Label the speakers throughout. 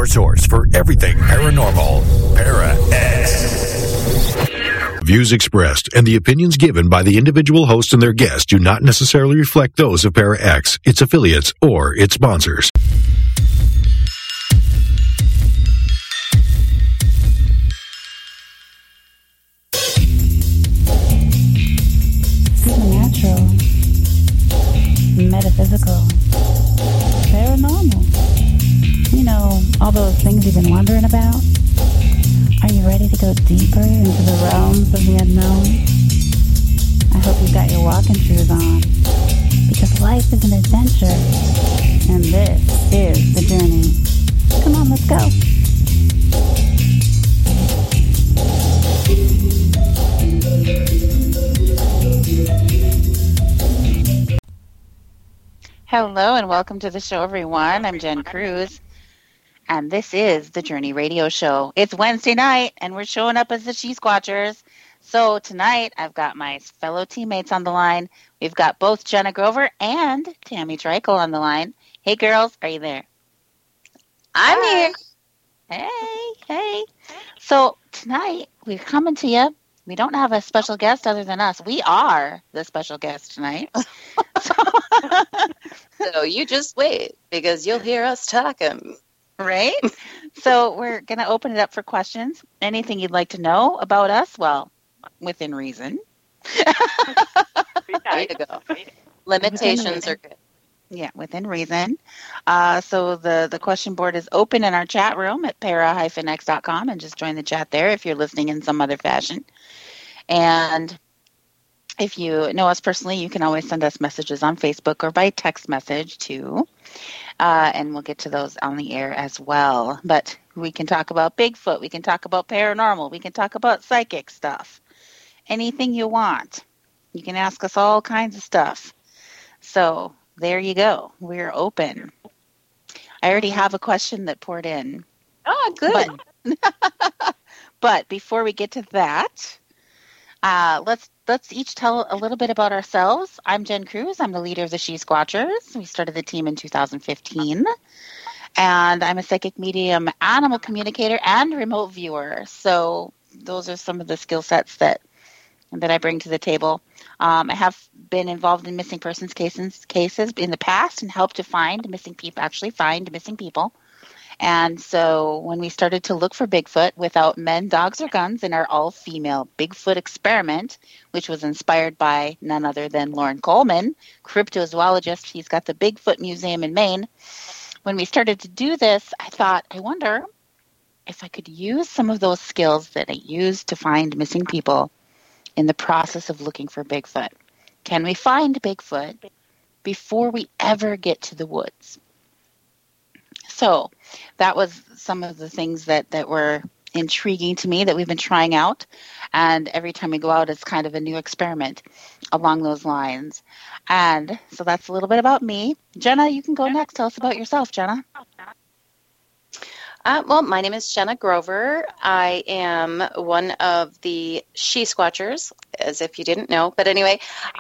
Speaker 1: your source for everything paranormal. Para X. Views expressed and the opinions given by the individual host and their guests do not necessarily reflect those of Para X, its affiliates, or its sponsors.
Speaker 2: Supernatural, metaphysical, paranormal. You know, all those things you've been wondering about? Are you ready to go deeper into the realms of the unknown? I hope you've got your walking shoes on, because life is an adventure, and this is the journey. Come on, let's go. Hello and welcome to the show, everyone. I'm Jen Cruz, and this is the Journey Radio Show. It's Wednesday night, and we're showing up as the She Squatchers. So tonight, I've got my fellow teammates on the line. We've got both Jenna Grover and Tammy Treichel on the line. Hey, girls, are you there?
Speaker 3: I'm here.
Speaker 2: Hey. So tonight, we're coming to you. We don't have a special guest other than us. We are the special guest tonight.
Speaker 3: So you just wait, because you'll hear us talking.
Speaker 2: Right? So we're going to open it up for questions. Anything you'd like to know about us? Well, within reason.
Speaker 3: There you go. Limitations are good.
Speaker 2: Yeah, within reason. So the question board is open in our chat room at para-x.com, and just join the chat there if you're listening in some other fashion. And if you know us personally, you can always send us messages on Facebook or by text message too. And we'll get to those on the air as well. But we can talk about Bigfoot. We can talk about paranormal. We can talk about psychic stuff. Anything you want. You can ask us all kinds of stuff. So there you go. We're open. I already have a question that poured in.
Speaker 3: Oh, good.
Speaker 2: But before we get to that, let's each tell a little bit about ourselves. I'm Jen Cruz. I'm the leader of the She Squatchers. We started the team in 2015. And I'm a psychic medium, animal communicator, and remote viewer. So those are some of the skill sets that I bring to the table. I have been involved in missing persons cases in the past and helped to find missing people. And so when we started to look for Bigfoot without men, dogs, or guns in our all-female Bigfoot experiment, which was inspired by none other than Lauren Coleman, cryptozoologist. He's got the Bigfoot Museum in Maine. When we started to do this, I thought, I wonder if I could use some of those skills that I used to find missing people in the process of looking for Bigfoot. Can we find Bigfoot before we ever get to the woods? So that was some of the things that were intriguing to me that we've been trying out. And every time we go out, it's kind of a new experiment along those lines. And so that's a little bit about me. Jenna, you can go next. Tell us about yourself, Jenna.
Speaker 3: Well, my name is Jenna Grover. I am one of the She Squatchers, as if you didn't know. But anyway,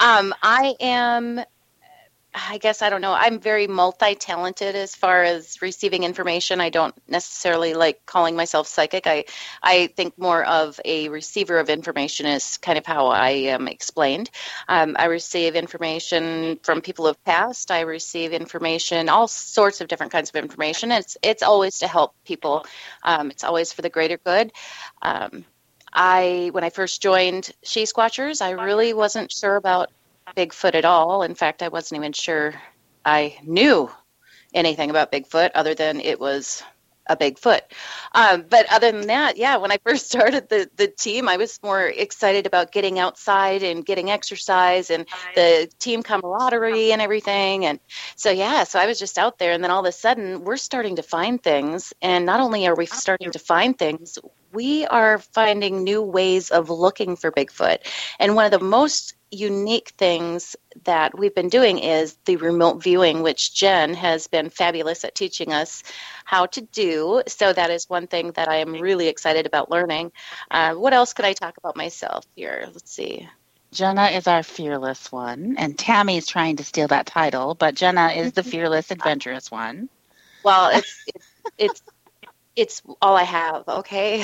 Speaker 3: I'm very multi-talented as far as receiving information. I don't necessarily like calling myself psychic. I think more of a receiver of information is kind of how I am explained. I receive information from people of past. I receive information, all sorts of different kinds of information. It's always to help people. It's always for the greater good. When I first joined She Squatchers, I really wasn't sure about Bigfoot at all. In fact, I wasn't even sure I knew anything about Bigfoot other than it was a Bigfoot. But other than that, yeah, when I first started the team, I was more excited about getting outside and getting exercise and the team camaraderie and everything. And so I was just out there, and then all of a sudden we're starting to find things. And not only are we starting to find things, we are finding new ways of looking for Bigfoot. And one of the most unique things that we've been doing is the remote viewing, which Jen has been fabulous at teaching us how to do. So that is one thing that I am really excited about learning. What else could I talk about myself here? Let's see.
Speaker 2: Jenna is our fearless one, and Tammy is trying to steal that title, but Jenna is the fearless, adventurous one.
Speaker 3: Well, it's It's all I have, okay?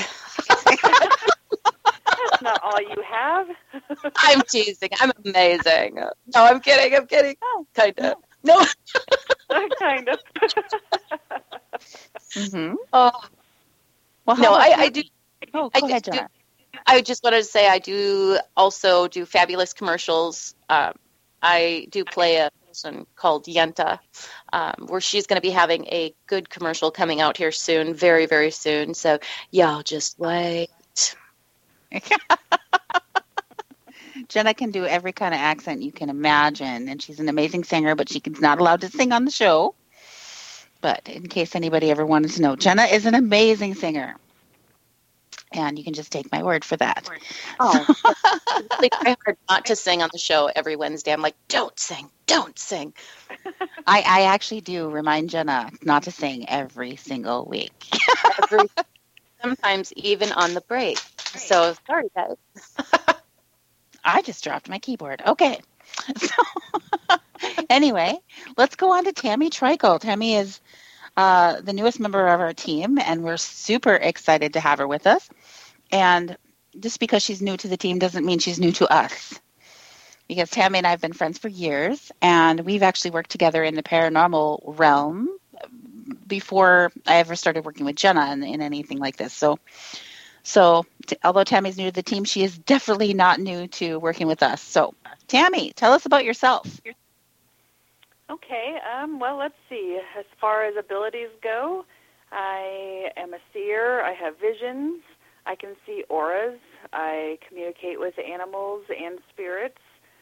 Speaker 4: That's not all you have.
Speaker 3: I'm teasing. I'm amazing. No, I'm kidding.
Speaker 2: Oh,
Speaker 3: Kind of. No.
Speaker 4: Kind of.
Speaker 2: Mm-hmm.
Speaker 3: Oh,
Speaker 2: Well,
Speaker 3: no, I do.
Speaker 2: Oh,
Speaker 3: I
Speaker 2: go ahead,
Speaker 3: do-
Speaker 2: Jenna.
Speaker 3: I just wanted to say I do also do fabulous commercials. I do play a person called Yenta, where she's going to be having a good commercial coming out here soon, very, very soon. So y'all just wait.
Speaker 2: Jenna can do every kind of accent you can imagine, and she's an amazing singer, but she's not allowed to sing on the show. But in case anybody ever wanted to know, Jenna is an amazing singer. And you can just take my word for that.
Speaker 3: Oh, I really try hard not to sing on the show every Wednesday. I'm like, don't sing.
Speaker 2: I actually do remind Jenna not to sing every single week.
Speaker 3: Sometimes even on the break. So sorry, guys.
Speaker 2: I just dropped my keyboard. Okay. So, anyway, let's go on to Tammy Trickle. Tammy is the newest member of our team, and we're super excited to have her with us. And just because she's new to the team doesn't mean she's new to us. Because Tammy and I have been friends for years, and we've actually worked together in the paranormal realm before I ever started working with Jenna in anything like this. So although Tammy's new to the team, she is definitely not new to working with us. So, Tammy, tell us about yourself.
Speaker 4: Okay, well, let's see. As far as abilities go, I am a seer. I have visions. I can see auras. I communicate with animals and spirits.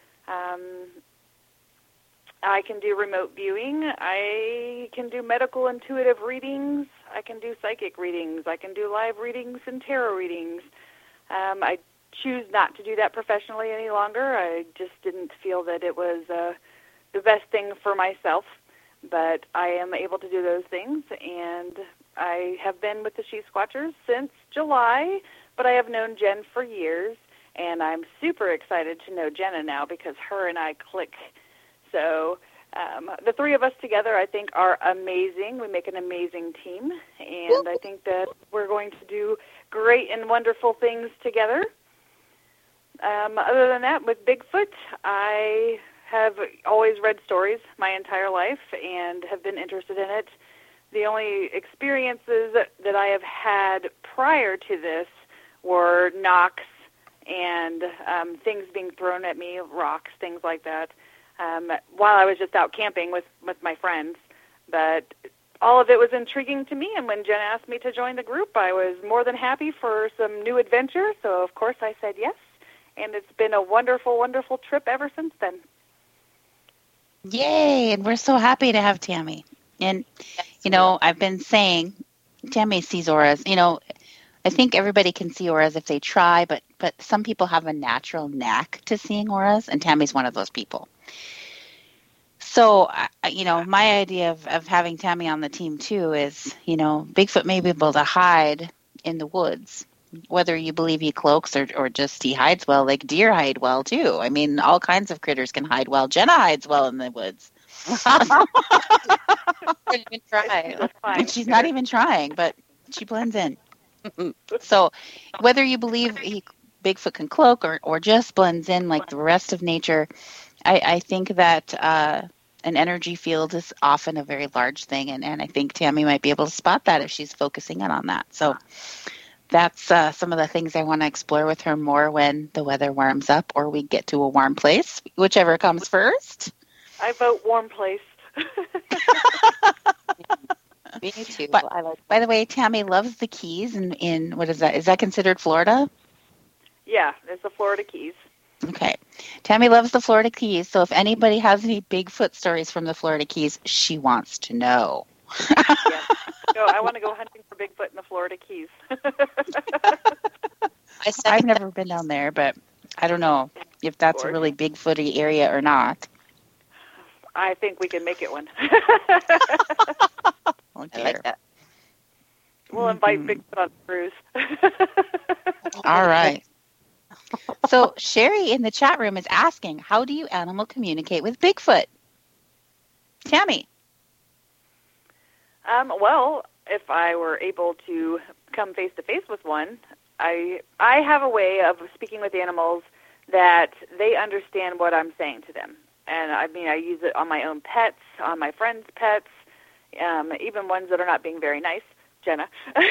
Speaker 4: I can do remote viewing. I can do medical intuitive readings. I can do psychic readings. I can do live readings and tarot readings. I choose not to do that professionally any longer. I just didn't feel that it was the best thing for myself, but I am able to do those things, and I have been with the She Squatchers since July, but I have known Jen for years, and I'm super excited to know Jenna now because her and I click. So the three of us together, I think, are amazing. We make an amazing team, and I think that we're going to do great and wonderful things together. Other than that, with Bigfoot, I have always read stories my entire life and have been interested in it. The only experiences that I have had prior to this were knocks and things being thrown at me, rocks, things like that, while I was just out camping with my friends. But all of it was intriguing to me, and when Jen asked me to join the group, I was more than happy for some new adventure, so of course I said yes, and it's been a wonderful, wonderful trip ever since then.
Speaker 2: Yay, and we're so happy to have Tammy. And, I've been saying Tammy sees auras. I think everybody can see auras if they try, but some people have a natural knack to seeing auras, and Tammy's one of those people. So, my idea of having Tammy on the team, too, is, Bigfoot may be able to hide in the woods, whether you believe he cloaks or just he hides well. Like deer hide well, too. I mean, all kinds of critters can hide well. Jenna hides well in the woods.
Speaker 3: Even try.
Speaker 2: And she's not even trying, but she blends in. So whether you believe Bigfoot can cloak or just blends in like the rest of nature, I think that an energy field is often a very large thing, and I think Tammy might be able to spot that if she's focusing in on that. So that's some of the things I want to explore with her more when the weather warms up or we get to a warm place, whichever comes first.
Speaker 4: I vote warm place.
Speaker 3: Me too.
Speaker 2: But, by the way, Tammy loves the Keys in what is that? Is that considered Florida?
Speaker 4: Yeah, it's the Florida Keys.
Speaker 2: Okay. Tammy loves the Florida Keys, so if anybody has any Bigfoot stories from the Florida Keys, she wants to know.
Speaker 4: Yeah. So I want to go hunting for Bigfoot in the Florida Keys.
Speaker 2: I've never been down there, but I don't know if that's a really Bigfooty area or not.
Speaker 4: I think we can make it one.
Speaker 2: Okay.
Speaker 3: I like that.
Speaker 4: We'll invite Bigfoot on the cruise.
Speaker 2: All right. So Sherry in the chat room is asking, how do you animal communicate with Bigfoot? Tammy.
Speaker 4: Well, if I were able to come face to face with one. I have a way of speaking with animals that they understand what I'm saying to them. And I mean, I use it on my own pets, on my friends' pets, even ones that are not being very nice. Jenna.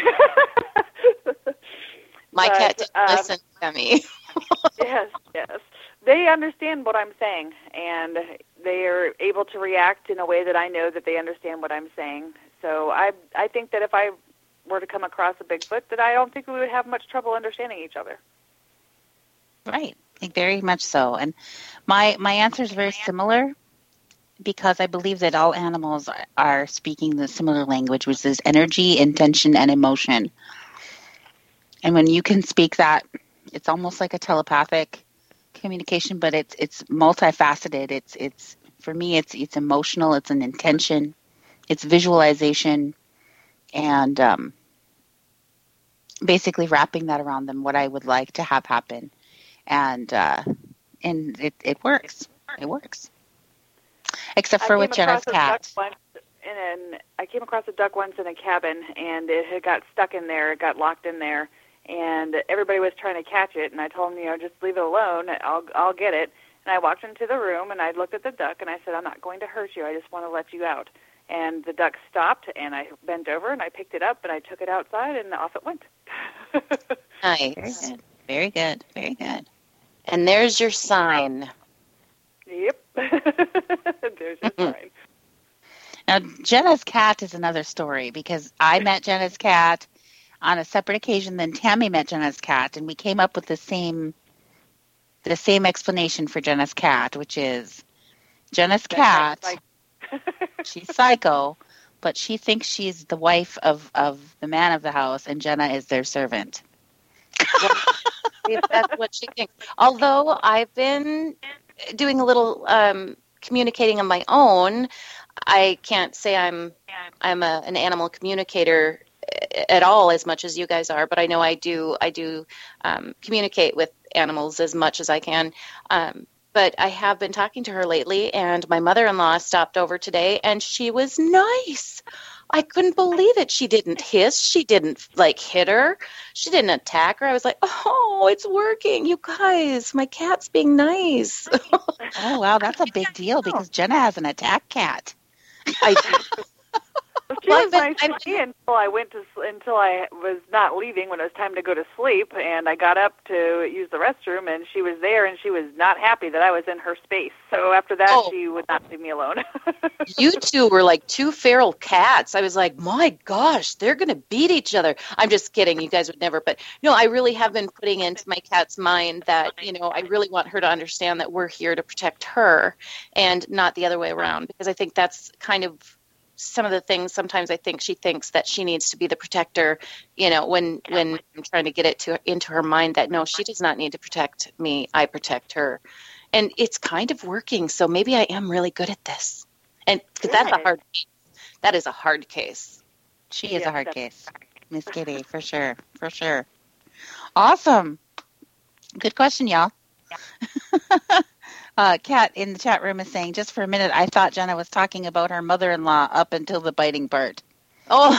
Speaker 3: My cat didn't listen to me.
Speaker 4: Yes. They understand what I'm saying, and they are able to react in a way that I know that they understand what I'm saying. So I think that if I were to come across a Bigfoot, that I don't think we would have much trouble understanding each other.
Speaker 2: Right. Very much so. And my answer is very similar, because I believe that all animals are speaking the similar language, which is energy, intention, and emotion. And when you can speak that, it's almost like a telepathic communication, but it's multifaceted. It's for me, it's emotional. It's an intention. It's visualization, and basically wrapping that around them, what I would like to have happen, and it works. It works. Except for with Jenna's cat.
Speaker 4: I came across a duck once in a cabin, and it had got stuck in there. It got locked in there, and everybody was trying to catch it. And I told them, just leave it alone. I'll get it. And I walked into the room, and I looked at the duck, and I said, I'm not going to hurt you. I just want to let you out. And the duck stopped, and I bent over, and I picked it up, and I took it outside, and off it went.
Speaker 3: Nice.
Speaker 2: Very good. Very good.
Speaker 3: And there's your sign.
Speaker 4: Yep. There's your sign.
Speaker 2: Now, Jenna's cat is another story, because I met Jenna's cat on a separate occasion than Tammy met Jenna's cat, and we came up with the same explanation for Jenna's cat, which is Jenna's cat, she's psycho, but she thinks she's the wife of the man of the house, and Jenna is their servant.
Speaker 3: That's what she thinks. Although I've been doing a little communicating on my own, I can't say I'm an animal communicator at all as much as you guys are, but I know I do communicate with animals as much as I can. But I have been talking to her lately, and my mother-in-law stopped over today, and she was nice. I couldn't believe it. She didn't hiss. She didn't, hit her. She didn't attack her. I was like, oh, it's working. You guys, my cat's being nice.
Speaker 2: Oh, wow, that's a big deal, because Jenna has an attack cat.
Speaker 3: I do.
Speaker 4: She was nice to me until I was not leaving when it was time to go to sleep, and I got up to use the restroom, and she was there, and she was not happy that I was in her space. So after that, she would not leave me alone.
Speaker 3: You two were like two feral cats. I was like, my gosh, they're going to beat each other. I'm just kidding. You guys would never. But no, I really have been putting into my cat's mind that, I really want her to understand that we're here to protect her and not the other way around, because I think that's kind of some of the things. Sometimes I think she thinks that she needs to be the protector, when I'm trying to get it into her mind that no, she does not need to protect me. I protect her. And it's kind of working. So maybe I am really good at this. And because that's a hard case. That is a hard case.
Speaker 2: She is a hard case. Miss Kitty, for sure. For sure. Awesome. Good question, y'all. Kat in the chat room is saying, just for a minute, I thought Jenna was talking about her mother-in-law up until the biting part.
Speaker 3: Oh.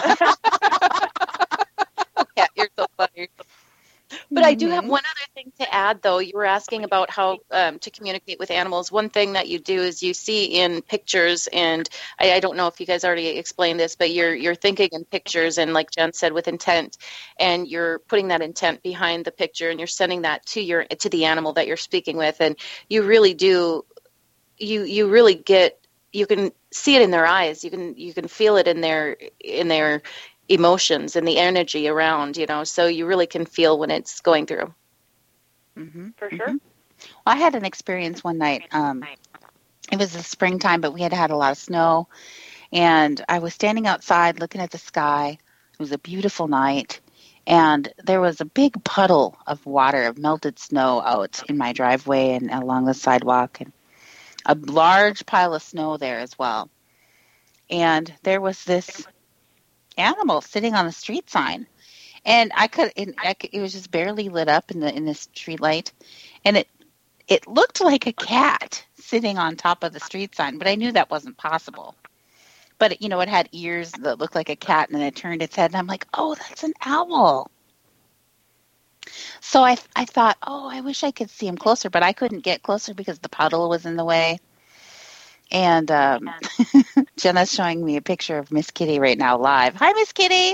Speaker 3: Yeah, you're so funny. But I do have one other thing to add, though. You were asking about how to communicate with animals. One thing that you do is you see in pictures, and I don't know if you guys already explained this, but you're thinking in pictures, and like Jen said, with intent, and you're putting that intent behind the picture, and you're sending that to the animal that you're speaking with, and you really do. You really get. You can see it in their eyes. You can feel it in their emotions and the energy around, so you really can feel when it's going through.
Speaker 2: Mm-hmm.
Speaker 4: For sure.
Speaker 2: Well, I had an experience one night. It was the springtime, but we had a lot of snow, and I was standing outside looking at the sky. It was a beautiful night, and there was a big puddle of water, of melted snow out in my driveway and along the sidewalk, and a large pile of snow there as well. And there was this animal sitting on the street sign, and it was just barely lit up in the street light, and it looked like a cat sitting on top of the street sign, but I knew that wasn't possible. but it had ears that looked like a cat, and then it turned its head, and I'm like, oh, that's an owl. So I thought, oh, I wish I could see him closer, but I couldn't get closer because the puddle was in the way. And Jenna's showing me a picture of Miss Kitty right now live. Hi, Miss Kitty.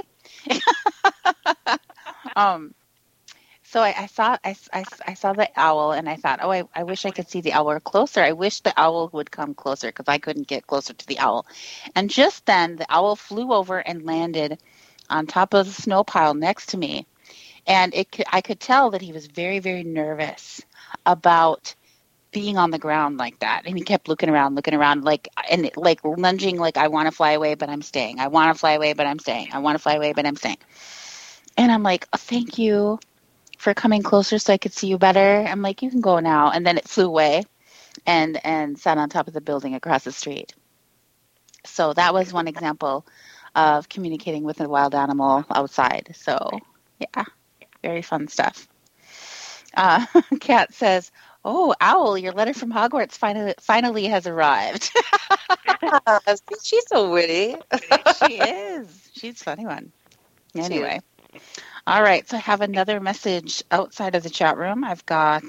Speaker 2: So I saw the owl, and I thought, oh, I wish I could see the owl closer. I wish the owl would come closer because I couldn't get closer to the owl. And just then, the owl flew over and landed on top of the snow pile next to me. And I could tell that he was very, very nervous about being on the ground like that. And he kept looking around, like lunging, like, I want to fly away, but I'm staying. I want to fly away, but I'm staying. I want to fly away, but I'm staying. And I'm like, oh, thank you for coming closer so I could see you better. I'm like, you can go now. And then it flew away and sat on top of the building across the street. So that was one example of communicating with a wild animal outside. So, yeah. Very fun stuff. Kat says, oh, Owl, your letter from Hogwarts finally has arrived.
Speaker 3: She's so witty.
Speaker 2: She is. She's a funny one. Anyway. All right. So I have another message outside of the chat room. I've got,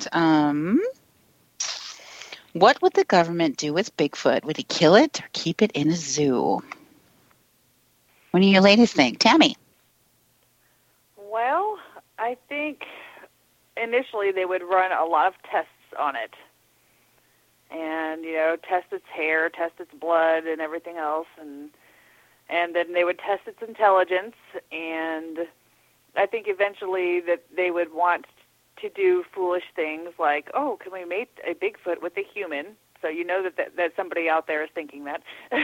Speaker 2: what would the government do with Bigfoot? Would he kill it or keep it in a zoo? What do you ladies think? Tammy?
Speaker 4: Well, I think initially they would run a lot of tests on it. And, test its hair, test its blood and everything else. And then they would test its intelligence. And I think eventually that they would want to do foolish things like, oh, can we mate a Bigfoot with a human? So that somebody out there is thinking that.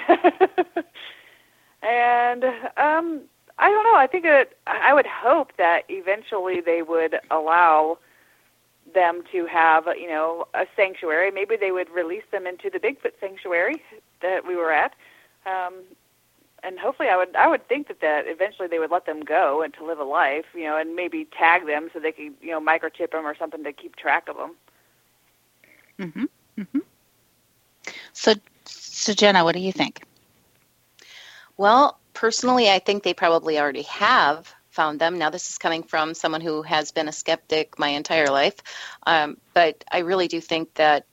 Speaker 4: And I don't know. I think I would hope that eventually they would allow them to have, a sanctuary. Maybe they would release them into the Bigfoot sanctuary that we were at. And hopefully I would think that eventually they would let them go and to live a life, and maybe tag them so they could, microchip them or something to keep track of them.
Speaker 2: Mm-hmm. Mm-hmm. So Jenna, what do you think?
Speaker 3: Well, personally, I think they probably already have found them. Now, this is coming from someone who has been a skeptic my entire life. But I really do think that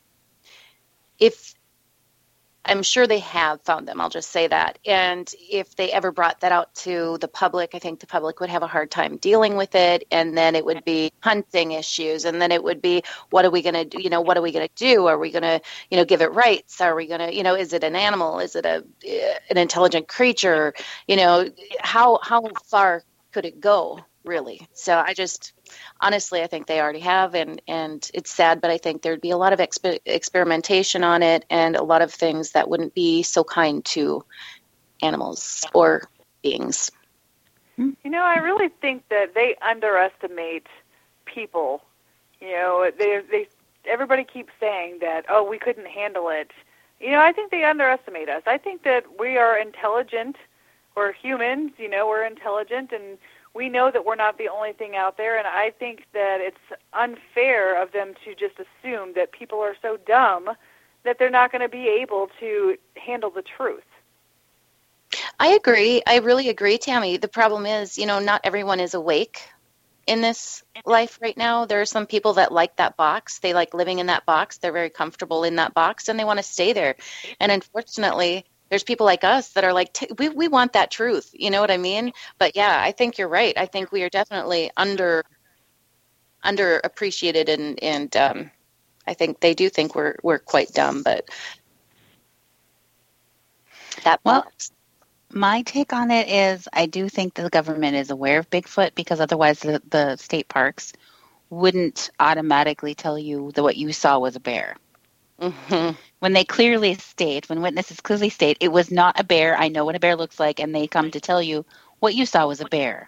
Speaker 3: I'm sure they have found them. I'll just say that. And if they ever brought that out to the public, I think the public would have a hard time dealing with it. And then it would be hunting issues. And then it would be, what are we going to do? What are we going to do? Are we going to, give it rights? Are we going to, is it an animal? Is it an intelligent creature? How far could it go, really? So honestly, I think they already have, and it's sad, but I think there'd be a lot of experimentation on it and a lot of things that wouldn't be so kind to animals or beings.
Speaker 4: I really think that they underestimate people. Everybody keeps saying that, oh, we couldn't handle it. I think they underestimate us. I think that we are intelligent. We're humans, we're intelligent, and we know that we're not the only thing out there, and I think that it's unfair of them to just assume that people are so dumb that they're not going to be able to handle the truth.
Speaker 3: I agree. I really agree, Tammy. The problem is, not everyone is awake in this life right now. There are some people that like that box. They like living in that box. They're very comfortable in that box, and they want to stay there. And unfortunately, there's people like us that are like, we want that truth. You know what I mean? But yeah, I think you're right. I think we are definitely underappreciated, and I think they do think we're quite dumb. But
Speaker 2: my take on it is, I do think the government is aware of Bigfoot, because otherwise the state parks wouldn't automatically tell you that what you saw was a bear.
Speaker 3: Mm-hmm.
Speaker 2: When witnesses clearly state it was not a bear, I know what a bear looks like, and they come to tell you what you saw was a bear.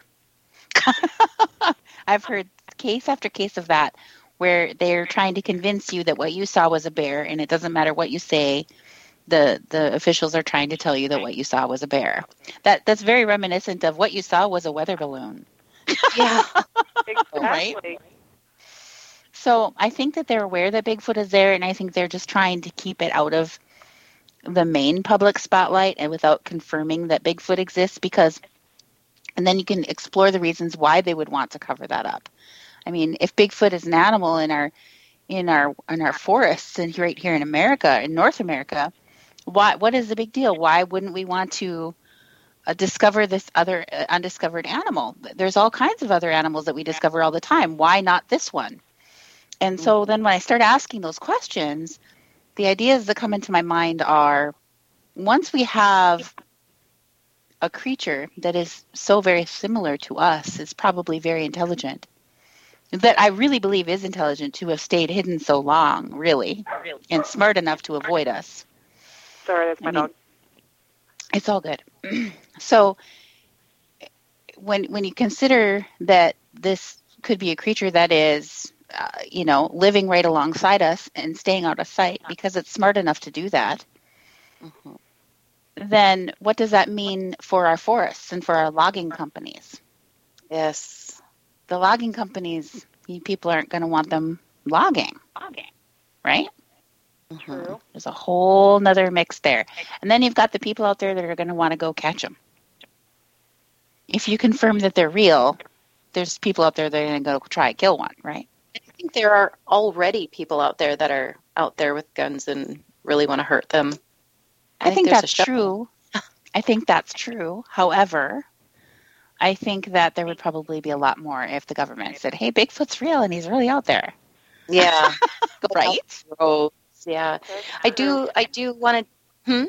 Speaker 2: I've heard case after case of that, where they're trying to convince you that what you saw was a bear, and it doesn't matter what you say, the officials are trying to tell you that what you saw was a bear. That's very reminiscent of what you saw was a weather balloon.
Speaker 3: Yeah,
Speaker 4: exactly.
Speaker 2: Right? So I think that they're aware that Bigfoot is there, and I think they're just trying to keep it out of the main public spotlight and without confirming that Bigfoot exists, because, and then you can explore the reasons why they would want to cover that up. I mean, if Bigfoot is an animal in our forests and right here in America, in North America, what is the big deal? Why wouldn't we want to discover this other undiscovered animal? There's all kinds of other animals that we discover all the time. Why not this one? And so then when I start asking those questions, the ideas that come into my mind are, once we have a creature that is so very similar to us, is probably very intelligent, that I really believe is intelligent to have stayed hidden so long, really, and smart enough to avoid us.
Speaker 4: Sorry, that's my dog.
Speaker 2: It's all good. So when you consider that this could be a creature that is, living right alongside us and staying out of sight because it's smart enough to do that, then what does that mean for our forests and for our logging companies?
Speaker 3: Yes.
Speaker 2: The logging companies, people aren't going to want them logging, right?
Speaker 4: True.
Speaker 2: There's a whole nother mix there. And then you've got the people out there that are going to want to go catch them. If you confirm that they're real, there's people out there that are going to go try to kill one, right?
Speaker 3: I think there are already people out there that are out there with guns and really want to hurt them.
Speaker 2: I think that's true. I think that's true. However, I think that there would probably be a lot more if the government said, hey, Bigfoot's real and he's really out there.
Speaker 3: Yeah.
Speaker 2: Right?
Speaker 3: Yeah. I do want to...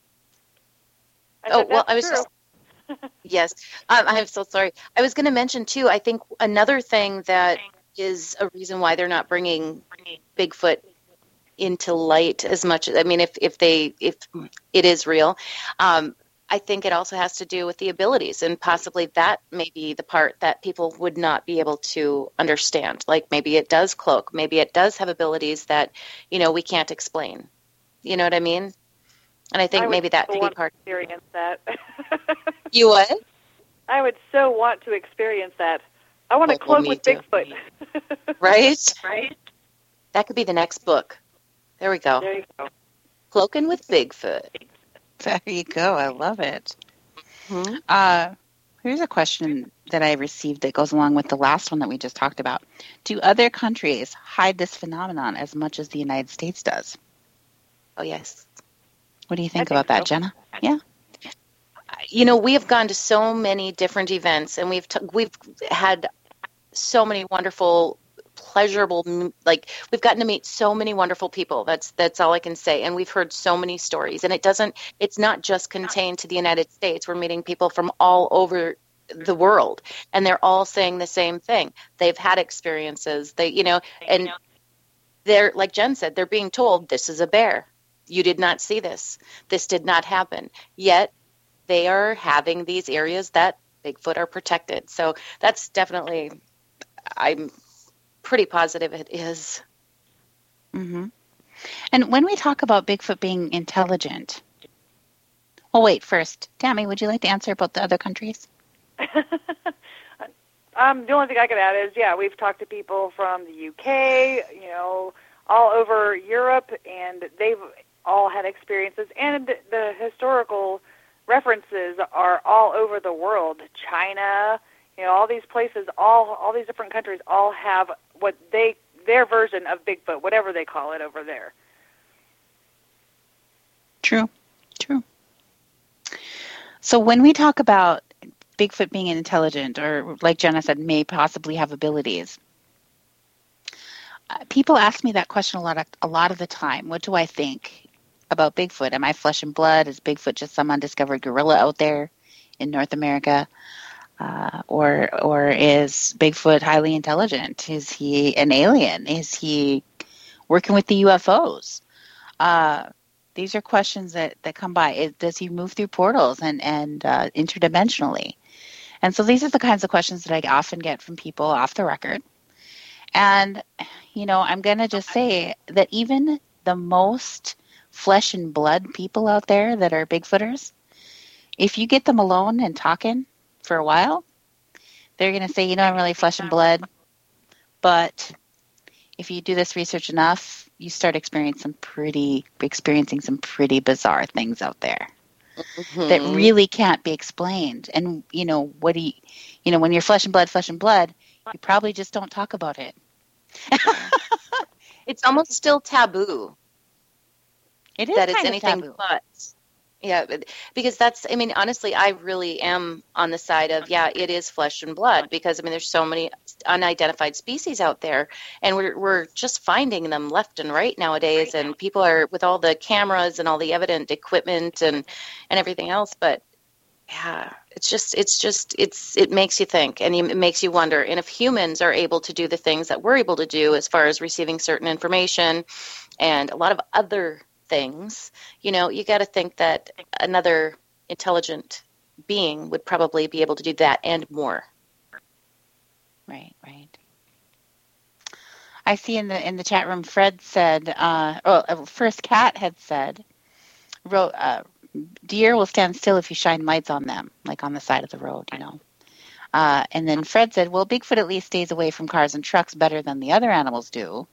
Speaker 3: Yes. I'm so sorry. I was going to mention, too, I think another thing that is a reason why they're not bringing Bigfoot into light as much. I mean, if it is real, I think it also has to do with the abilities, and possibly that may be the part that people would not be able to understand. Like maybe it does cloak, maybe it does have abilities that, we can't explain. You know what I mean? And I think maybe that could be part.
Speaker 4: Experience that.
Speaker 3: You what?
Speaker 4: I would so want to experience that. I want to cloak with Bigfoot.
Speaker 3: Right? That could be the next book. There we go.
Speaker 4: There you go.
Speaker 3: Cloaking with Bigfoot.
Speaker 2: There you go. I love it. Mm-hmm. Here's a question that I received that goes along with the last one that we just talked about. Do other countries hide this phenomenon as much as the United States does?
Speaker 3: Oh, yes.
Speaker 2: What do you think about that, Jenna? Yeah.
Speaker 3: We have gone to so many different events, and we've had so many wonderful, pleasurable, we've gotten to meet so many wonderful people. That's all I can say. And we've heard so many stories, and it's not just contained to the United States. We're meeting people from all over the world, and they're all saying the same thing. They've had experiences. And they're, like Jen said, they're being told, this is a bear. You did not see this. This did not happen. Yet they are having these areas that Bigfoot are protected. So that's definitely, I'm pretty positive it is.
Speaker 2: Mm-hmm. And when we talk about Bigfoot being intelligent, wait, first, Tammy, would you like to answer about the other countries?
Speaker 4: The only thing I could add is, we've talked to people from the UK, all over Europe, and they've all had experiences, and the historical references are all over the world. China, all these places, all these different countries all have what their version of Bigfoot, whatever they call it over there.
Speaker 2: True. So when we talk about Bigfoot being intelligent, or like Jenna said, may possibly have abilities, people ask me that question a lot of the time. What do I think about Bigfoot? Am I flesh and blood? Is Bigfoot just some undiscovered gorilla out there in North America? Or is Bigfoot highly intelligent? Is he an alien? Is he working with the UFOs? These are questions that come by. Does he move through portals and interdimensionally? And so these are the kinds of questions that I often get from people off the record. And, I'm going to just say that even the most flesh and blood people out there that are Bigfooters, if you get them alone and talking for a while, they're going to say, I'm really flesh and blood. But if you do this research enough, you start experiencing some pretty bizarre things out there that really can't be explained. And, when you're flesh and blood, you probably just don't talk about it.
Speaker 3: It's almost still taboo.
Speaker 2: It is
Speaker 3: that
Speaker 2: kind
Speaker 3: it's
Speaker 2: of
Speaker 3: anything
Speaker 2: taboo.
Speaker 3: but. Yeah, because honestly, I really am on the side of, it is flesh and blood, because, there's so many unidentified species out there, and we're just finding them left and right nowadays, and people are, with all the cameras and all the evident equipment and everything else, but yeah, it makes you think, and it makes you wonder. And if humans are able to do the things that we're able to do as far as receiving certain information and a lot of other things, you got to think that another intelligent being would probably be able to do that and more.
Speaker 2: Right. I see in the chat room, Fred said, first Kat had said, deer will stand still if you shine lights on them, like on the side of the road, and then Fred said, well, Bigfoot at least stays away from cars and trucks better than the other animals do.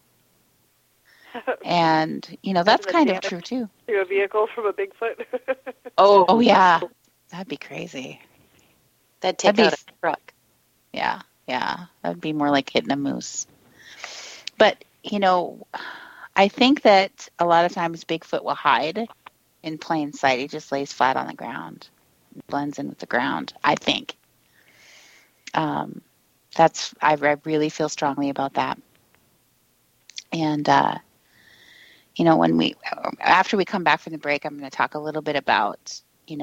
Speaker 2: And, that's kind of true, too.
Speaker 4: Through a vehicle from a Bigfoot.
Speaker 2: Oh, yeah. That'd be crazy.
Speaker 3: That'd take out a truck.
Speaker 2: Yeah. That'd be more like hitting a moose. But, I think that a lot of times Bigfoot will hide in plain sight. He just lays flat on the ground, blends in with the ground, I think. I really feel strongly about that. And, after we come back from the break, I'm going to talk a little bit about,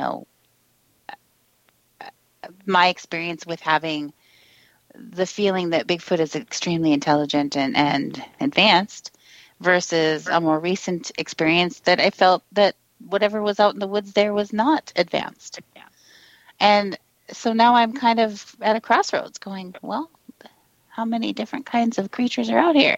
Speaker 2: my experience with having the feeling that Bigfoot is extremely intelligent and advanced versus a more recent experience that I felt that whatever was out in the woods there was not advanced. And so now I'm kind of at a crossroads going, well, how many different kinds of creatures are out here?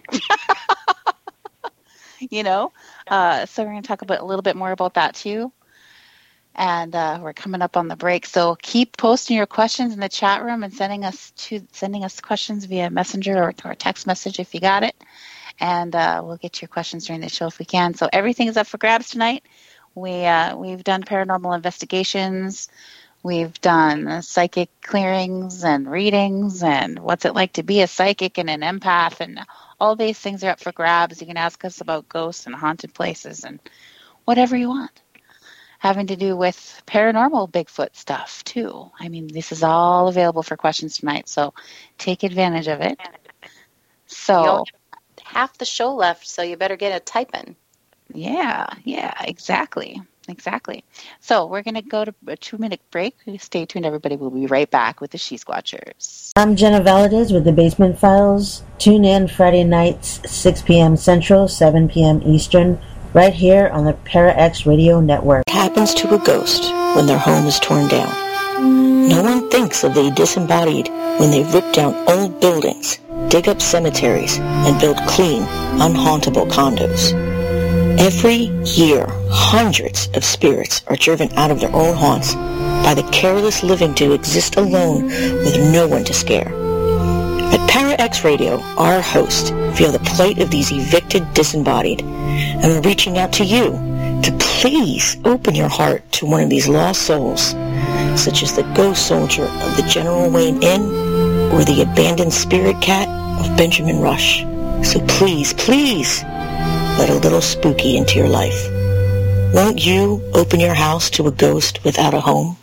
Speaker 2: So we're going to talk a little bit more about that too. And we're coming up on the break. So keep posting your questions in the chat room and sending us questions via messenger or text message if you got it. And we'll get to your questions during the show if we can. So everything is up for grabs tonight. We've done paranormal investigations. We've done psychic clearings and readings and what's it like to be a psychic and an empath, and all these things are up for grabs. You can ask us about ghosts and haunted places and whatever you want having to do with paranormal Bigfoot stuff too. This is all available for questions tonight, so take advantage of it. So
Speaker 3: you only have half the show left, so you better get a typing.
Speaker 2: Yeah, exactly. So we're going to go to a 2-minute break. Stay tuned, everybody. We'll be right back with the She Squatchers.
Speaker 5: I'm Jenna Valadez with the Basement Files. Tune in Friday nights, 6 p.m. Central, 7 p.m. Eastern, right here on the ParaX Radio Network.
Speaker 6: What happens to a ghost when their home is torn down? No one thinks of the disembodied when they rip down old buildings, dig up cemeteries, and build clean, unhauntable condos. Every year, hundreds of spirits are driven out of their own haunts by the careless living to exist alone with no one to scare. At ParaX Radio, our hosts feel the plight of these evicted disembodied, and we're reaching out to you to please open your heart to one of these lost souls, such as the ghost soldier of the General Wayne Inn or the abandoned spirit cat of Benjamin Rush. So please, let a little spooky into your life. Won't you open your house to a ghost without a home?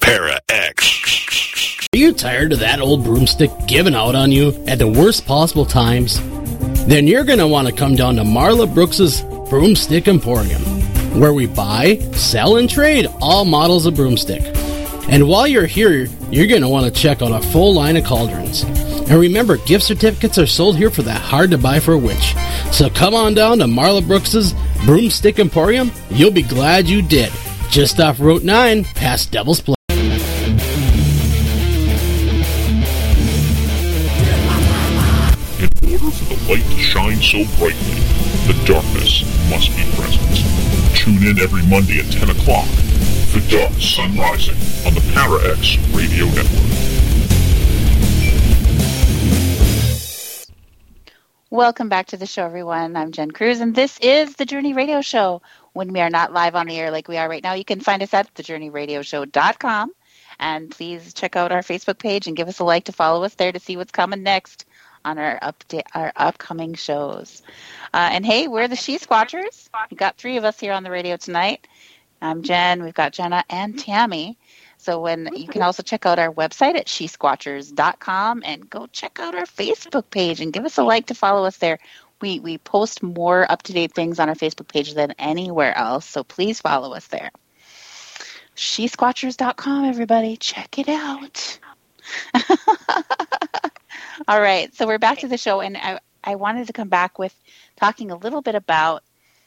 Speaker 1: ParaX.
Speaker 7: Are you tired of that old broomstick giving out on you at the worst possible times? Then you're going to want to come down to Marla Brooks's Broomstick Emporium, where we buy, sell, and trade all models of broomstick. And while you're here, you're going to want to check out a full line of cauldrons. And remember, gift certificates are sold here for that hard to buy for a witch. So come on down to Marla Brooks's Broomstick Emporium. You'll be glad you did. Just off Route 9, past Devil's Place.
Speaker 8: In order for the light to shine so brightly, the darkness must be present. Tune in every Monday at 10 o'clock for Dark Sun Rising on the ParaX Radio Network.
Speaker 2: Welcome back to the show, everyone. I'm Jen Cruz, and this is The Journey Radio Show. When we are not live on the air like we are right now, you can find us at thejourneyradioshow.com. And please check out our Facebook page and give us a like to follow us there to see what's coming next on our upcoming shows. And hey, we're the She Squatchers. We've got 3 of us here on the radio tonight. I'm Jen, we've got Jenna and Tammy. So you can also check out our website at shesquatchers.com and go check out our Facebook page and give us a like to follow us there. We post more up-to-date things on our Facebook page than anywhere else, so please follow us there. Shesquatchers.com, everybody. Check it out. All right, so we're back to the show, and I wanted to come back with talking a little bit about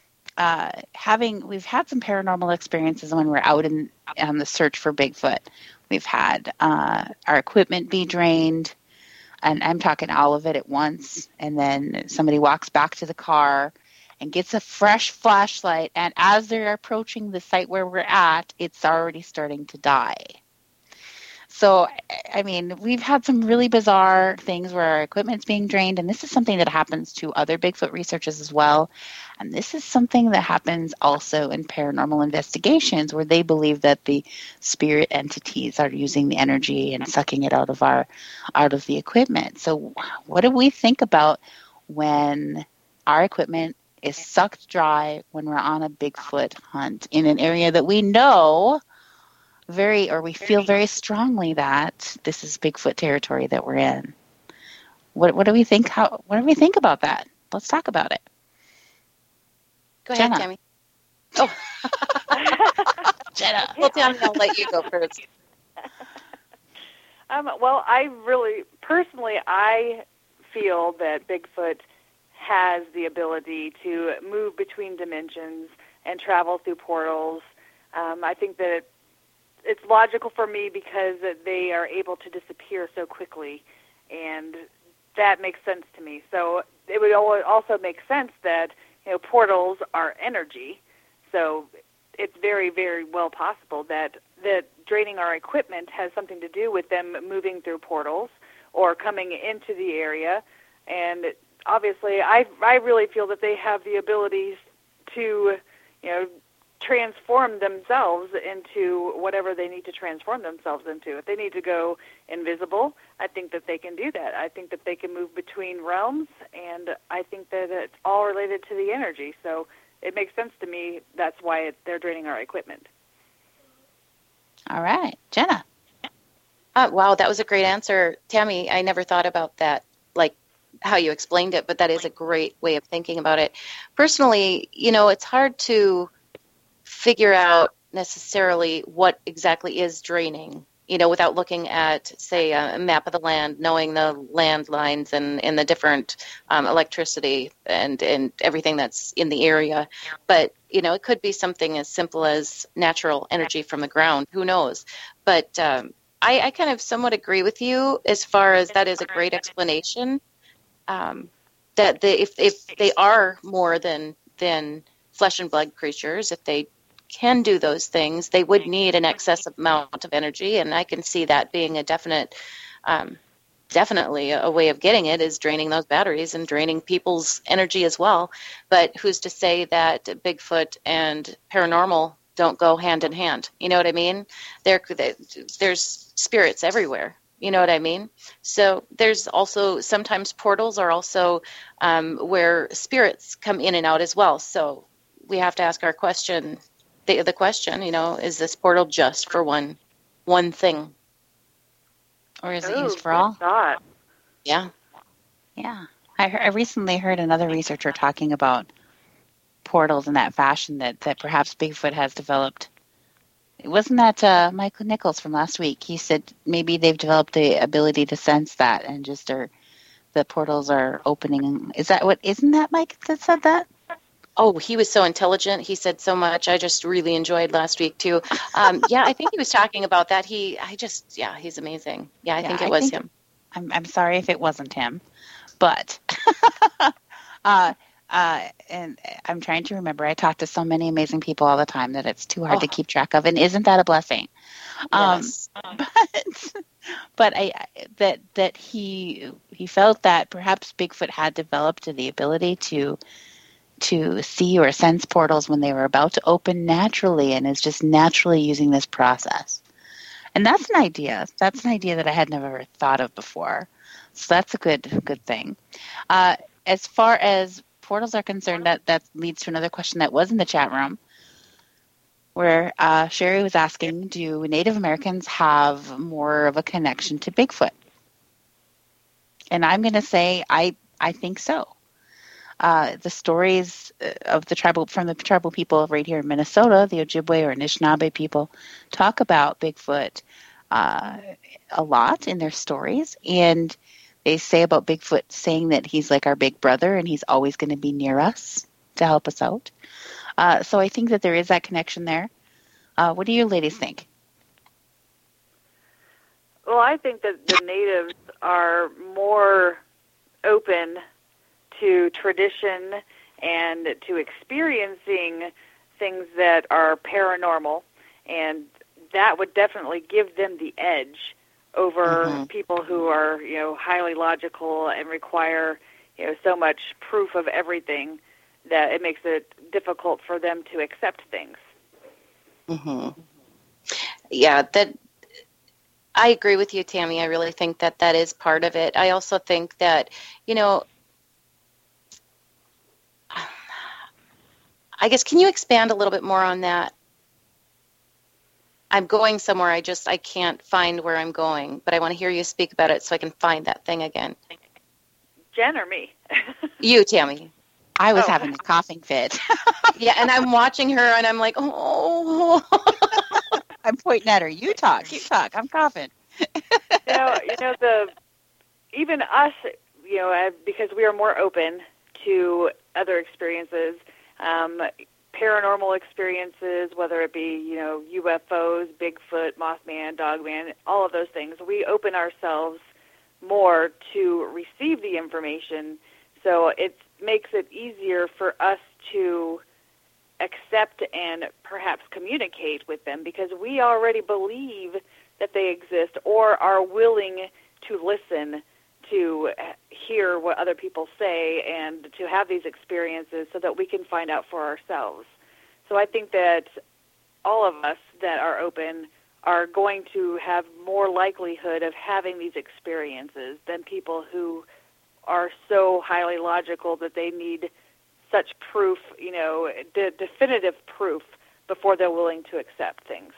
Speaker 2: we've had some paranormal experiences when we're out on the search for Bigfoot. We've had our equipment be drained, and I'm talking all of it at once, and then somebody walks back to the car and gets a fresh flashlight, and as they're approaching the site where we're at, it's already starting to die. So, I mean, we've had some really bizarre things where our equipment's being drained, and this is something that happens to other Bigfoot researchers as well. And this is something that happens also in paranormal investigations, where they believe that the spirit entities are using the energy and sucking it out of the equipment. So what do we think about when our equipment is sucked dry when we're on a Bigfoot hunt in an area that we know we feel very strongly that this is Bigfoot territory that we're in? What do we think? What do we think about that? Let's talk about it.
Speaker 3: Go ahead,
Speaker 2: Jenna.
Speaker 3: Tammy. Oh,
Speaker 2: Jenna.
Speaker 3: Well, Tammy, I'll let you go first.
Speaker 4: Well, I feel that Bigfoot has the ability to move between dimensions and travel through portals. I think that it's logical for me because they are able to disappear so quickly, and that makes sense to me. So it would also make sense that portals are energy, so it's very, very well possible that draining our equipment has something to do with them moving through portals or coming into the area. And obviously, I really feel that they have the abilities to, transform themselves into whatever they need to transform themselves into. If they need to go invisible, I think that they can do that. I think that they can move between realms, and I think that it's all related to the energy. So it makes sense to me. That's why they're draining our equipment.
Speaker 2: All right. Jenna.
Speaker 3: Wow, that was a great answer. Tammy, I never thought about that, like how you explained it, but that is a great way of thinking about it. Personally, it's hard to figure out necessarily what exactly is draining, without looking at, say, a map of the land, knowing the landlines and the different electricity and everything that's in the area. But, it could be something as simple as natural energy from the ground. Who knows? But I kind of somewhat agree with you as far as that is a great explanation, that if they are more than flesh and blood creatures, if they can do those things, they would need an excess amount of energy, and I can see that being a definitely a way of getting it is draining those batteries and draining people's energy as well. But who's to say that Bigfoot and paranormal don't go hand in hand? You know what I mean? There's spirits everywhere. You know what I mean? So there's also sometimes portals are also where spirits come in and out as well. So we have to ask our question. The question, is this portal just for one thing?
Speaker 2: Or is it used for all?
Speaker 4: Thought.
Speaker 3: Yeah.
Speaker 2: Yeah. I recently heard another researcher talking about portals in that fashion that perhaps Bigfoot has developed. Wasn't that Michael Nichols from last week? He said maybe they've developed the ability to sense that and just the portals are opening. Isn't that Mike that said that?
Speaker 3: Oh, he was so intelligent. He said so much. I just really enjoyed last week too. Yeah, I think he was talking about that. He's amazing. Yeah, I think it was him.
Speaker 2: I'm sorry if it wasn't him, but And I'm trying to remember. I talk to so many amazing people all the time that it's too hard to keep track of. And isn't that a blessing?
Speaker 3: Yes.
Speaker 2: But that he felt that perhaps Bigfoot had developed the ability to see or sense portals when they were about to open naturally, and is just naturally using this process. And that's an idea. That's an idea that I had never thought of before. So that's a good thing. As far as portals are concerned, that leads to another question that was in the chat room, where Sherry was asking, do Native Americans have more of a connection to Bigfoot? And I'm going to say I think so. The stories of the tribal people right here in Minnesota, the Ojibwe or Anishinaabe people, talk about Bigfoot a lot in their stories, and they say about Bigfoot saying that he's like our big brother and he's always going to be near us to help us out. So I think that there is that connection there. What do you ladies think?
Speaker 4: Well, I think that the natives are more open to tradition and to experiencing things that are paranormal, and that would definitely give them the edge over people who are, highly logical and require, so much proof of everything that it makes it difficult for them to accept things.
Speaker 3: Yeah, that I agree with you, Tammy. I really think that is part of it. I also think that, I guess, can you expand a little bit more on that? I'm going somewhere. I can't find where I'm going, but I want to hear you speak about it so I can find that thing again.
Speaker 4: Jen or me?
Speaker 3: You, Tammy.
Speaker 2: I was having a coughing fit.
Speaker 3: Yeah, and I'm watching her, and I'm like, oh.
Speaker 2: I'm pointing at her. You talk. I'm coughing.
Speaker 4: Even us, because we are more open to other experiences, paranormal experiences, whether it be, UFOs, Bigfoot, Mothman, Dogman, all of those things, we open ourselves more to receive the information. So it makes it easier for us to accept and perhaps communicate with them because we already believe that they exist or are willing to listen to hear what other people say and to have these experiences so that we can find out for ourselves. So I think that all of us that are open are going to have more likelihood of having these experiences than people who are so highly logical that they need such proof, definitive proof before they're willing to accept things.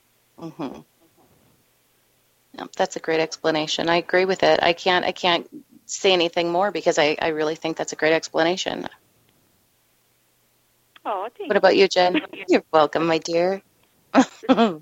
Speaker 3: No, that's a great explanation. I agree with it. I can't say anything more because I really think that's a great explanation.
Speaker 4: Oh, thank you.
Speaker 3: What about you, Jen? You're welcome, my dear.
Speaker 2: I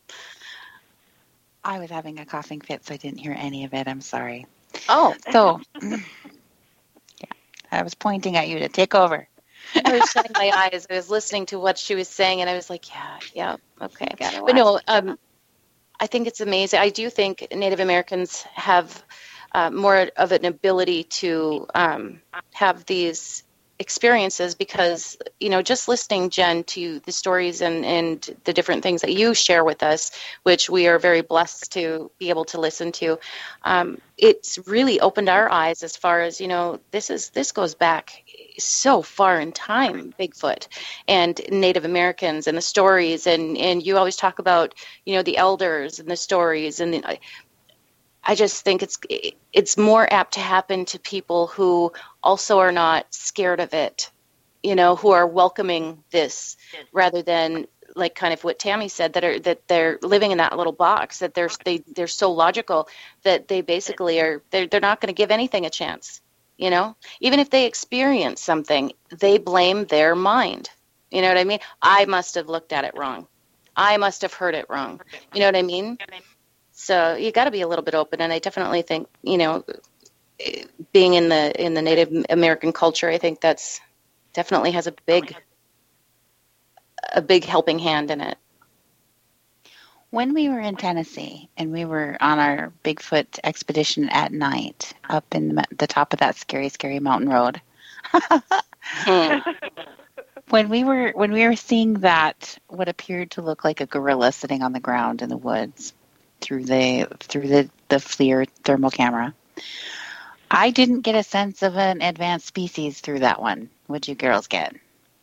Speaker 2: was having a coughing fit, so I didn't hear any of it. I'm sorry.
Speaker 3: Oh.
Speaker 2: So, yeah, I was pointing at you to take over.
Speaker 3: I was shutting my eyes. I was listening to what she was saying, and I was like, yeah, okay. But no, I think it's amazing. I do think Native Americans have more of an ability to have these experiences because, just listening, Jen, to the stories and the different things that you share with us, which we are very blessed to be able to listen to, it's really opened our eyes as far as, this goes back so far in time, Bigfoot and Native Americans and the stories. And you always talk about, the elders and the stories. And I just think it's more apt to happen to people who also are not scared of it, who are welcoming this rather than like kind of what Tammy said, that they're living in that little box, that they're so logical that they basically they're not going to give anything a chance. Even if they experience something, they blame their mind. You know what I mean? I must have looked at it wrong. I must have heard it wrong. You know what I mean? So you got to be a little bit open, and I definitely think, being in the Native American culture, I think that's definitely has a big helping hand in it.
Speaker 2: When we were in Tennessee and we were on our Bigfoot expedition at night up in the top of that scary, scary mountain road, When we were seeing that, what appeared to look like a gorilla sitting on the ground in the woods through the FLIR thermal camera, I didn't get a sense of an advanced species through that one. What'd you girls get?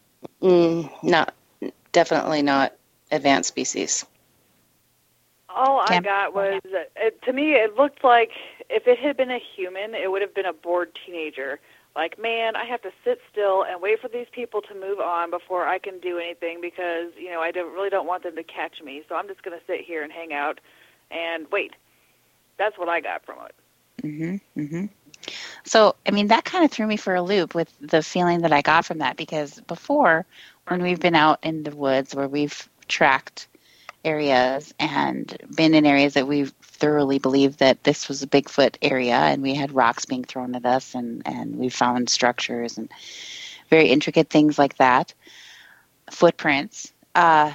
Speaker 3: Definitely not advanced species.
Speaker 4: All I got was, to me, it looked like if it had been a human, it would have been a bored teenager. Like, man, I have to sit still and wait for these people to move on before I can do anything because, I really don't want them to catch me. So I'm just going to sit here and hang out and wait. That's what I got from it.
Speaker 2: Mm-hmm. So, that kind of threw me for a loop with the feeling that I got from that, because before, when we've been out in the woods where we've tracked areas and been in areas that we've thoroughly believed that this was a Bigfoot area, and we had rocks being thrown at us, and we found structures and very intricate things like that, footprints. I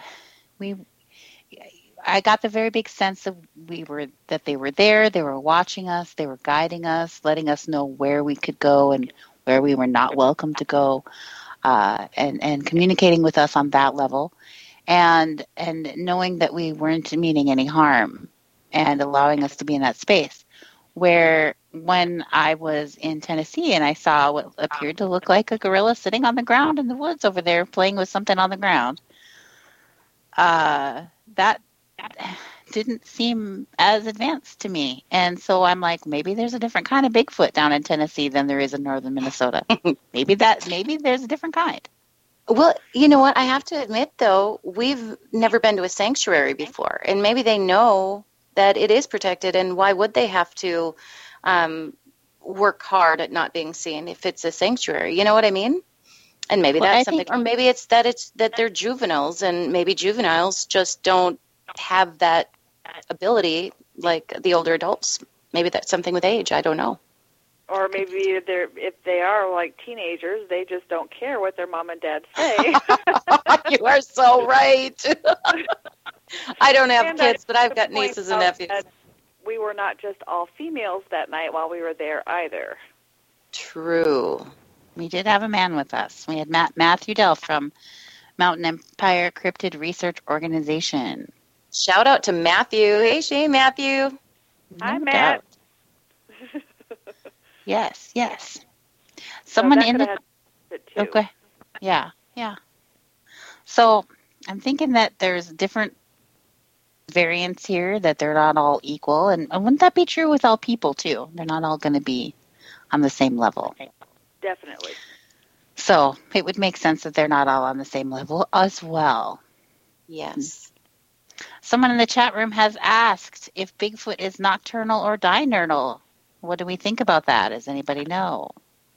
Speaker 2: got the very big sense that they were there, they were watching us, they were guiding us, letting us know where we could go and where we were not welcome to go, and communicating with us on that level, and knowing that we weren't meaning any harm, and allowing us to be in that space. Where when I was in Tennessee and I saw what appeared to look like a gorilla sitting on the ground in the woods over there playing with something on the ground, that didn't seem as advanced to me. And so I'm like, maybe there's a different kind of Bigfoot down in Tennessee than there is in northern Minnesota. maybe there's a different kind.
Speaker 3: Well, you know what? I have to admit, though, we've never been to a sanctuary before. And maybe they know that it is protected, and why would they have to work hard at not being seen if it's a sanctuary? You know what I mean? And maybe that's something, or maybe it's that they're juveniles, and maybe juveniles just don't have that ability like the older adults. Maybe that's something with age. I don't know.
Speaker 4: Or maybe if they are like teenagers, they just don't care what their mom and dad say.
Speaker 3: You are so right. I don't have kids, but I've got nieces and nephews.
Speaker 4: We were not just all females that night while we were there either.
Speaker 3: True.
Speaker 2: We did have a man with us. We had Matthew Dell from Mountain Empire Cryptid Research Organization.
Speaker 3: Shout out to Matthew. Hey, Shane, Matthew.
Speaker 4: Hi, Matt.
Speaker 2: Yes. Someone in the...
Speaker 4: Okay.
Speaker 2: Yeah. So I'm thinking that there's different variants here, that they're not all equal. And wouldn't that be true with all people, too? They're not all going to be on the same level.
Speaker 4: Definitely.
Speaker 2: So it would make sense that they're not all on the same level as well.
Speaker 3: Yes.
Speaker 2: Someone in the chat room has asked if Bigfoot is nocturnal or diurnal. What do we think about that? Does anybody know?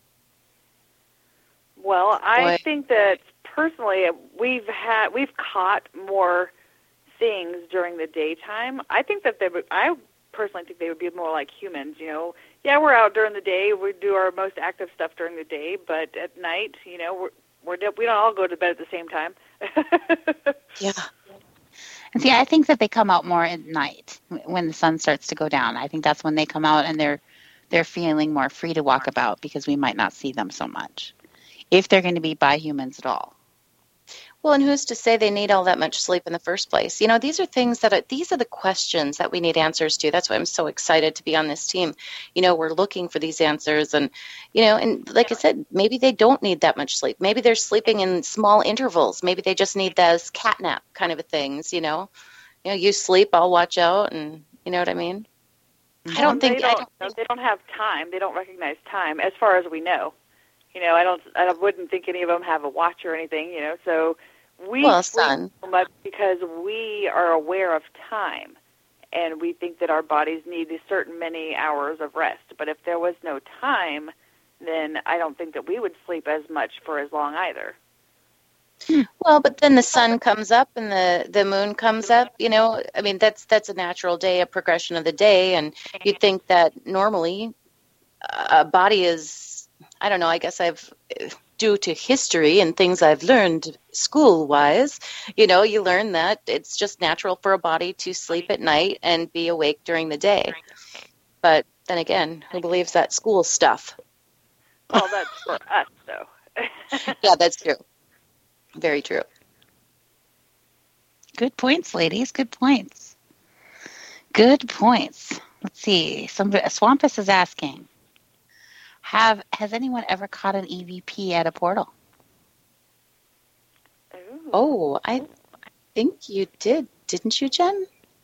Speaker 4: Well, I think that personally we've caught more things during the daytime. I think that I personally think they would be more like humans. Yeah, we're out during the day. We do our most active stuff during the day, but at night, we don't all go to bed at the same time.
Speaker 2: Yeah. And see, I think that they come out more at night when the sun starts to go down. I think that's when they come out and they're feeling more free to walk about, because we might not see them so much, if they're going to be by humans at all.
Speaker 3: Well, and who's to say they need all that much sleep in the first place? These are things these are the questions that we need answers to. That's why I'm so excited to be on this team. We're looking for these answers, and, and like I said, maybe they don't need that much sleep. Maybe they're sleeping in small intervals. Maybe they just need those catnap kind of things, you sleep, I'll watch out, and you know what I mean?
Speaker 4: They don't have time. They don't recognize time, as far as we know. I wouldn't think any of them have a watch or anything. So we sleep so much because we are aware of time, and we think that our bodies need a certain many hours of rest. But if there was no time, then I don't think that we would sleep as much for as long either.
Speaker 3: Well, but then the sun comes up and the moon comes up, I mean, that's a natural day, a progression of the day. And you'd think that normally a body is, I don't know, I guess due to history and things I've learned school-wise, you learn that it's just natural for a body to sleep at night and be awake during the day. But then again, who believes that school stuff?
Speaker 4: Well, that's for us, though.
Speaker 3: Yeah, that's true. Very true.
Speaker 2: Good points, ladies. Good points. Good points. Let's see. Swampus is asking, has anyone ever caught an EVP at a portal?
Speaker 4: Ooh.
Speaker 3: Oh, I think you did, didn't you, Jen?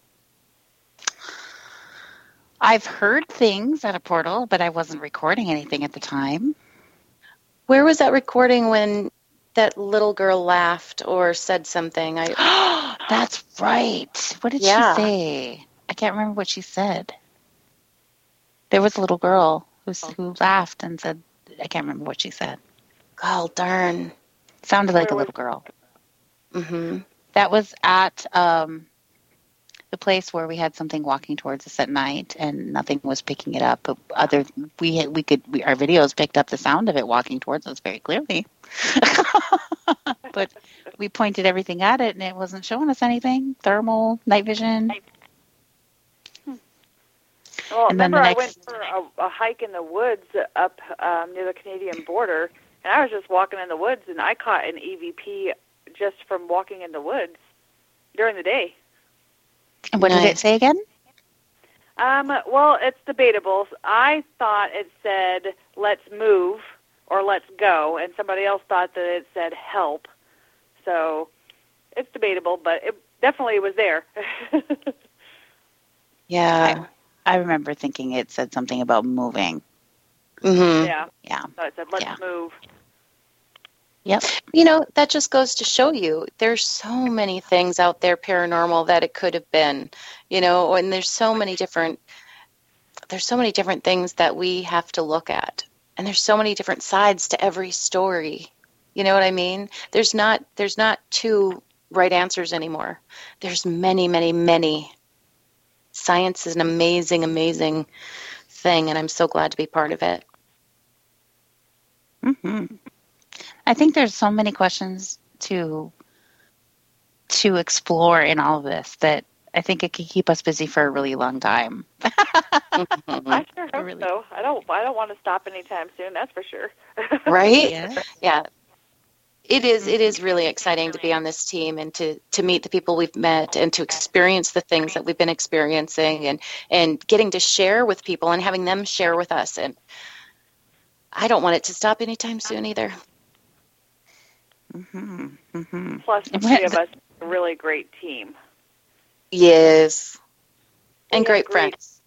Speaker 2: I've heard things at a portal, but I wasn't recording anything at the time.
Speaker 3: Where was that recording when that little girl laughed or said something?
Speaker 2: That's right. What did she say? I can't remember what she said. There was a little girl who laughed and said, I can't remember what she said.
Speaker 3: Oh, darn.
Speaker 2: Sounded like a little girl.
Speaker 3: Mm-hmm.
Speaker 2: That was at the place where we had something walking towards us at night, and nothing was picking it up. But our videos picked up the sound of it walking towards us very clearly. But we pointed everything at it, and it wasn't showing us anything. Thermal, night vision.
Speaker 4: Well,
Speaker 2: And then
Speaker 4: remember
Speaker 2: the
Speaker 4: I
Speaker 2: next-
Speaker 4: went for a hike in the woods up near the Canadian border, and I was just walking in the woods, and I caught an EVP just from walking in the woods during the day.
Speaker 2: And what did it say again?
Speaker 4: Well, it's debatable. I thought it said, let's move or let's go, and somebody else thought that it said help. So it's debatable, but it definitely was there.
Speaker 3: Yeah.
Speaker 2: I remember thinking it said something about moving.
Speaker 3: Mm-hmm.
Speaker 4: Yeah. So it said, let's move.
Speaker 2: Yep.
Speaker 3: You know, that just goes to show you there's so many things out there paranormal that it could have been, you know, and there's so many different things that we have to look at. And there's so many different sides to every story. You know what I mean? There's not two right answers anymore. There's many, many, many. Science is an amazing, amazing thing, and I'm so glad to be part of it.
Speaker 2: Mm-hmm. I think there's so many questions to explore in all of this that I think it could keep us busy for a really long time.
Speaker 4: I sure hope so. I don't want to stop anytime soon. That's for sure.
Speaker 3: Right?
Speaker 2: Yeah.
Speaker 3: It is really exciting to be on this team and to meet the people we've met and to experience the things that we've been experiencing and getting to share with people and having them share with us. And I don't want it to stop anytime soon either.
Speaker 2: Mm-hmm. Mm-hmm.
Speaker 4: Plus, the three of us are a really great team.
Speaker 3: Yes. And great
Speaker 4: great
Speaker 3: friends.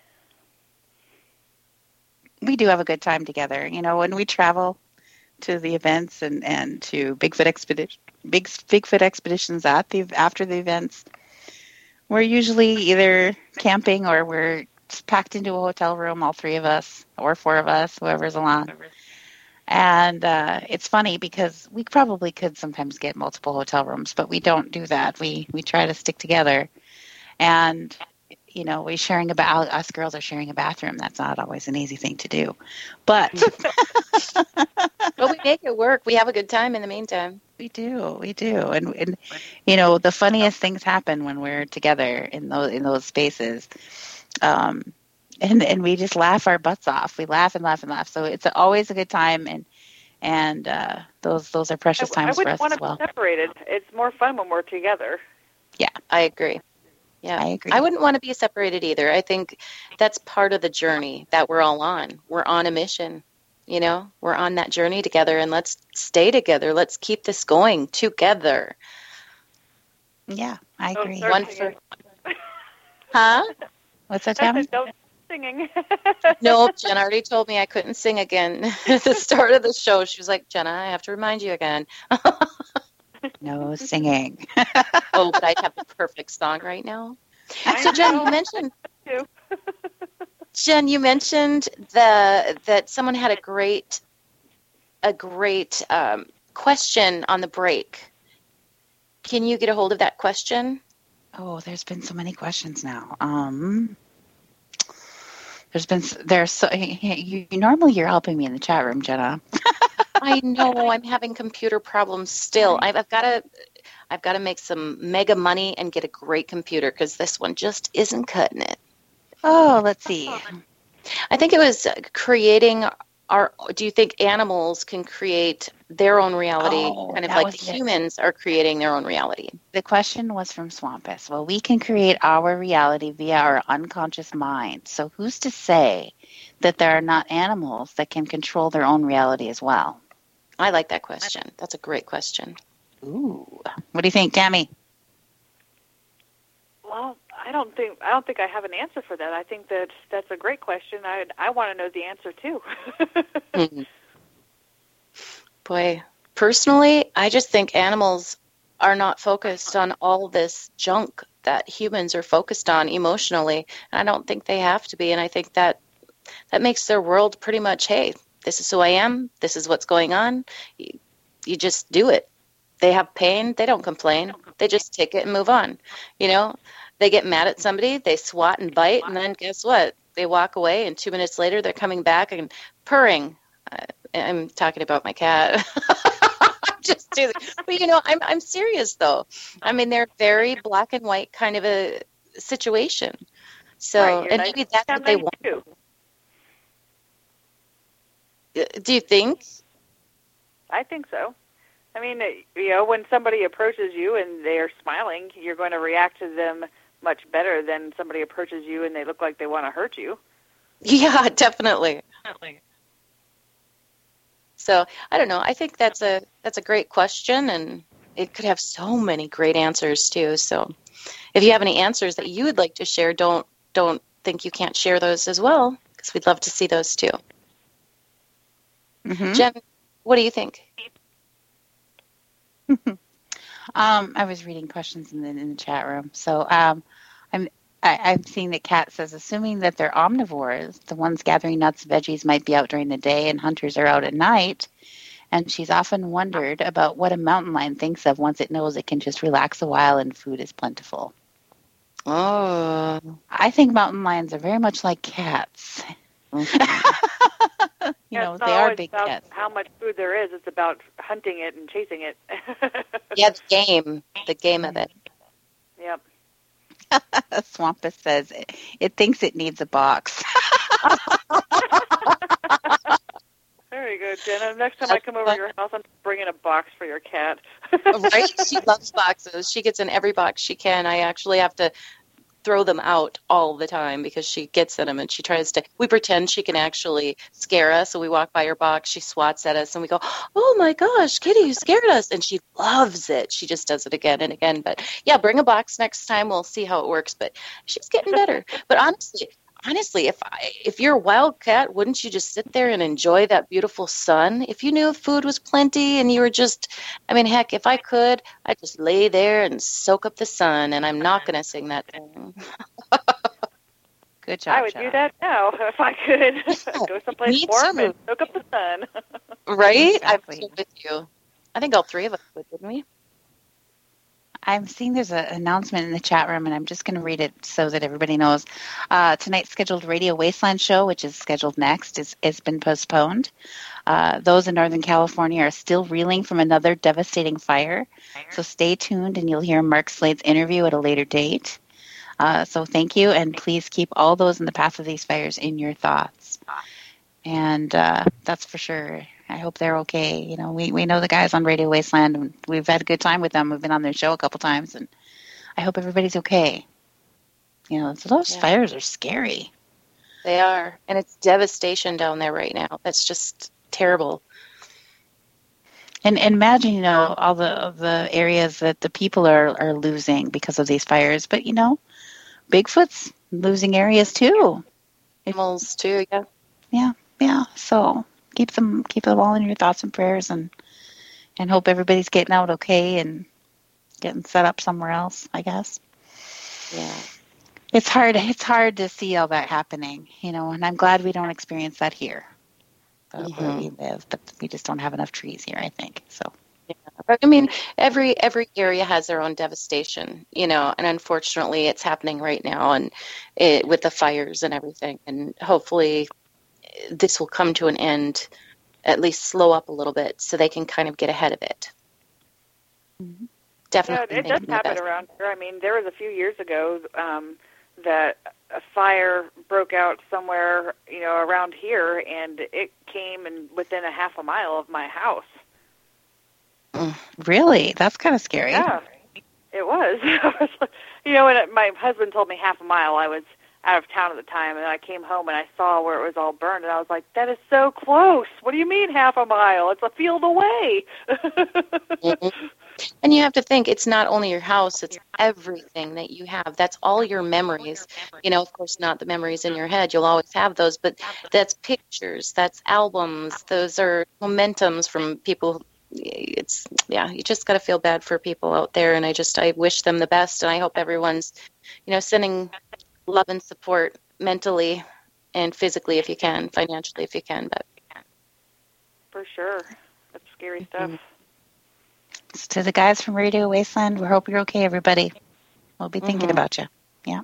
Speaker 2: We do have a good time together. You know, when we travel to the events and to Bigfoot expeditions after the events, we're usually either camping or we're packed into a hotel room, all three of us or four of us, whoever's along. And it's funny because we probably could sometimes get multiple hotel rooms, but we don't do that. We try to stick together. And, you know, us girls are sharing a bathroom. That's not always an easy thing to do. But
Speaker 3: Well, we make it work. We have a good time in the meantime.
Speaker 2: We do. And you know, the funniest things happen when we're together in those spaces. And we just laugh our butts off. We laugh and laugh and laugh. So it's always a good time, and those are precious times for us as well.
Speaker 4: I wouldn't want to be separated. It's more fun when we're together.
Speaker 2: Yeah,
Speaker 3: I agree. Yeah,
Speaker 2: I agree.
Speaker 3: I wouldn't want to be separated either. I think that's part of the journey that we're all on. We're on a mission. You know, we're on that journey together, and let's stay together. Let's keep this going together.
Speaker 2: Yeah, I agree.
Speaker 3: One for, huh?
Speaker 2: What's that, Tammy?
Speaker 4: Don't singing.
Speaker 3: No, Jen already told me I couldn't sing again at the start of the show. She was like, Jenna, I have to remind you again.
Speaker 2: No singing.
Speaker 3: Oh, but I have the perfect song right now. So, Jen, you mentioned that someone had a great question on the break. Can you get a hold of that question?
Speaker 2: Oh, there's been so many questions now. Normally you're helping me in the chat room, Jenna.
Speaker 3: I know I'm having computer problems still. I've got to make some mega money and get a great computer because this one just isn't cutting it.
Speaker 2: Oh, let's see.
Speaker 3: I think it was creating do you think animals can create their own reality,
Speaker 2: Oh,
Speaker 3: kind of
Speaker 2: that
Speaker 3: like
Speaker 2: was
Speaker 3: the
Speaker 2: it.
Speaker 3: humans are creating their own reality.
Speaker 2: The question was from Swampus. Well, we can create our reality via our unconscious mind. So who's to say that there are not animals that can control their own reality as well?
Speaker 3: I like that question. That's a great question.
Speaker 2: Ooh. What do you think, Tammy?
Speaker 4: Well, I don't think I have an answer for that. I think that's a great question. I want to know the answer too.
Speaker 3: Boy, personally, I just think animals are not focused on all this junk that humans are focused on emotionally. And I don't think they have to be. And I think that makes their world pretty much, hey, this is who I am. This is what's going on. You just do it. They have pain. They don't complain. They just take it and move on. You know, they get mad at somebody. They swat and bite. And then guess what? They walk away. And 2 minutes later, they're coming back and purring. I'm talking about my cat. Just do that. But, you know, I'm serious, though. I mean, they're very black and white kind of a situation. So,
Speaker 4: right,
Speaker 3: and maybe that's what they want.
Speaker 4: Too.
Speaker 3: Do you think?
Speaker 4: I think so. I mean, you know, when somebody approaches you and they're smiling, you're going to react to them much better than somebody approaches you and they look like they want to hurt you.
Speaker 3: Yeah, definitely. So I don't know. I think that's a great question, and it could have so many great answers too. So if you have any answers that you would like to share, don't think you can't share those as well, because we'd love to see those too.
Speaker 2: Mm-hmm.
Speaker 3: Jen, what do you think?
Speaker 2: I was reading questions in the chat room. So I'm seeing that Kat says, assuming that they're omnivores, the ones gathering nuts, veggies might be out during the day and hunters are out at night. And she's often wondered about what a mountain lion thinks of once it knows it can just relax a while and food is plentiful.
Speaker 3: Oh.
Speaker 2: I think mountain lions are very much like cats.
Speaker 3: Mm-hmm.
Speaker 2: You know, they are big cats.
Speaker 4: How much food there is, it's about hunting it and chasing it.
Speaker 3: Yeah, the game of it.
Speaker 4: Yep.
Speaker 2: Swampus says it thinks it needs a box.
Speaker 4: Very good, Jenna. Next time I come over to your house, I'm bringing a box for your cat.
Speaker 3: Right? She loves boxes. She gets in every box she can. I actually have to throw them out all the time because she gets in them and she tries to, we pretend she can actually scare us. So we walk by her box, she swats at us and we go, oh my gosh, Kitty, you scared us. And she loves it. She just does it again and again. But yeah, bring a box next time. We'll see how it works. But she's getting better. But honestly, if you're a wild cat, wouldn't you just sit there and enjoy that beautiful sun? If you knew food was plenty and you were just, I mean, heck, if I could, I'd just lay there and soak up the sun, and I'm not going to sing that thing.
Speaker 2: Good job,
Speaker 4: I would do that now if I could. Go someplace warm and soak up the sun.
Speaker 3: Right?
Speaker 2: Exactly.
Speaker 3: I'm with you. I think all three of us would, wouldn't we?
Speaker 2: I'm seeing there's an announcement in the chat room, and I'm just going to read it so that everybody knows. Tonight's scheduled Radio Wasteland show, which is scheduled next, has been postponed. Those in Northern California are still reeling from another devastating fire. So stay tuned, and you'll hear Mark Slade's interview at a later date. So thank you, and please keep all those in the path of these fires in your thoughts. And that's for sure. I hope they're okay. You know, we know the guys on Radio Wasteland, and we've had a good time with them. We've been on their show a couple times, and I hope everybody's okay. You know, so those fires are scary.
Speaker 3: They are, and it's devastation down there right now. That's just terrible.
Speaker 2: And imagine, you know, all the areas that the people are losing because of these fires. But, you know, Bigfoot's losing areas too.
Speaker 3: Animals too, yeah.
Speaker 2: Yeah. So keep them all in your thoughts and prayers, and hope everybody's getting out okay and getting set up somewhere else, I guess.
Speaker 3: Yeah.
Speaker 2: It's hard to see all that happening, you know, and I'm glad we don't experience that here where we live, but we just don't have enough trees here, I think. So
Speaker 3: yeah. But I mean, every area has their own devastation, you know, and unfortunately it's happening right now, and with the fires and everything, and hopefully this will come to an end, at least slow up a little bit so they can kind of get ahead of it. Mm-hmm. Definitely.
Speaker 4: Yeah, it does happen around here. I mean, there was a few years ago that a fire broke out somewhere, you know, around here, and it came within a half a mile of my house.
Speaker 2: Really? That's kind of scary.
Speaker 4: Yeah, it was. You know, when my husband told me half a mile, I was out of town at the time, and I came home and I saw where it was all burned, and I was like, that is so close. What do you mean half a mile? It's a field away.
Speaker 3: Mm-hmm. And you have to think, it's not only your house, it's everything that you have. That's all your memories. You know, of course, not the memories in your head. You'll always have those, but that's pictures, that's albums. Those are momentums from people. It's, yeah, you just got to feel bad for people out there. And I wish them the best. And I hope everyone's, you know, sending love and support mentally and physically if you can, financially if you can. But
Speaker 4: For sure. That's scary stuff.
Speaker 2: To the guys from Radio Wasteland, we hope you're okay, everybody. We'll be thinking about you. Yeah.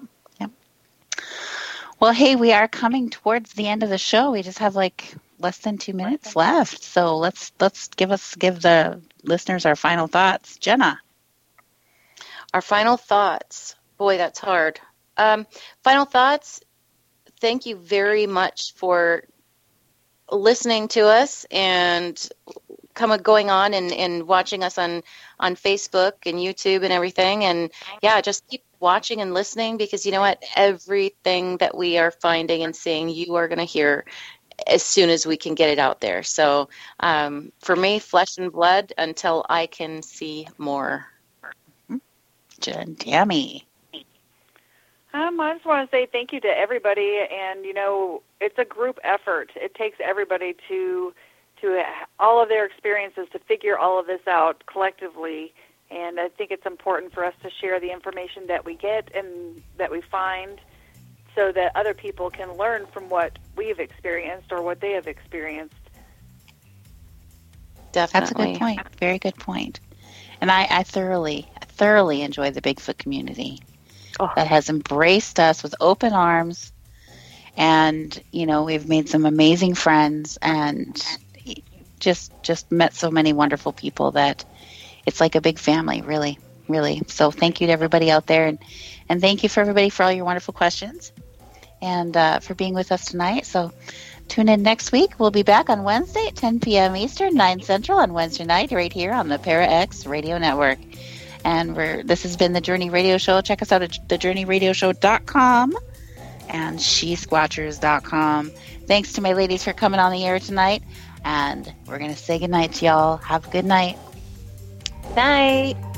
Speaker 2: Well, hey, we are coming towards the end of the show. We just have like less than 2 minutes left. So let's give the listeners our final thoughts. Jenna.
Speaker 3: Our final thoughts. Boy, that's hard. Final thoughts. Thank you very much for listening to us and going on and watching us on Facebook and YouTube and everything. And yeah, just keep watching and listening, because you know what? Everything that we are finding and seeing, you are going to hear as soon as we can get it out there. So for me, flesh and blood until I can see more.
Speaker 2: Jen, Tammy.
Speaker 4: I just want to say thank you to everybody, and you know, it's a group effort. It takes everybody to all of their experiences to figure all of this out collectively, and I think it's important for us to share the information that we get and that we find, so that other people can learn from what we've experienced or what they have experienced.
Speaker 3: Definitely.
Speaker 2: That's a good point. Very good point. And I thoroughly enjoy the Bigfoot community that has embraced us with open arms. And, you know, we've made some amazing friends and just met so many wonderful people that it's like a big family, really, really. So thank you to everybody out there. And thank you for everybody for all your wonderful questions and for being with us tonight. So tune in next week. We'll be back on Wednesday at 10 p.m. Eastern, 9 Central on Wednesday night right here on the Para X Radio Network. And this has been The Journey Radio Show. Check us out at thejourneyradioshow.com and shesquatchers.com. Thanks to my ladies for coming on the air tonight. And we're going to say goodnight to y'all. Have a good night.
Speaker 3: Night.